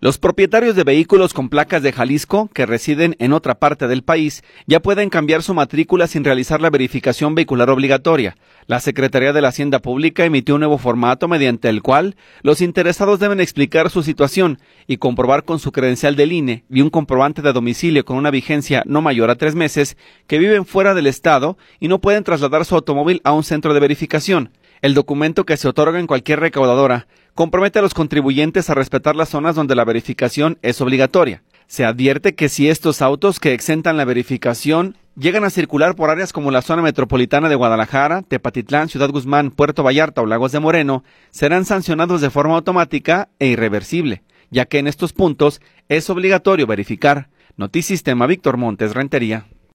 Los propietarios de vehículos con placas de Jalisco que residen en otra parte del país ya pueden cambiar su matrícula sin realizar la verificación vehicular obligatoria. La Secretaría de la Hacienda Pública emitió un nuevo formato mediante el cual los interesados deben explicar su situación y comprobar con su credencial del INE y un comprobante de domicilio con una vigencia no mayor a 3 meses que viven fuera del estado y no pueden trasladar su automóvil a un centro de verificación. El documento, que se otorga en cualquier recaudadora, compromete a los contribuyentes a respetar las zonas donde la verificación es obligatoria. Se advierte que si estos autos que exentan la verificación llegan a circular por áreas como la zona metropolitana de Guadalajara, Tepatitlán, Ciudad Guzmán, Puerto Vallarta o Lagos de Moreno, serán sancionados de forma automática e irreversible, ya que en estos puntos es obligatorio verificar. Notisistema, Víctor Montes, Rentería.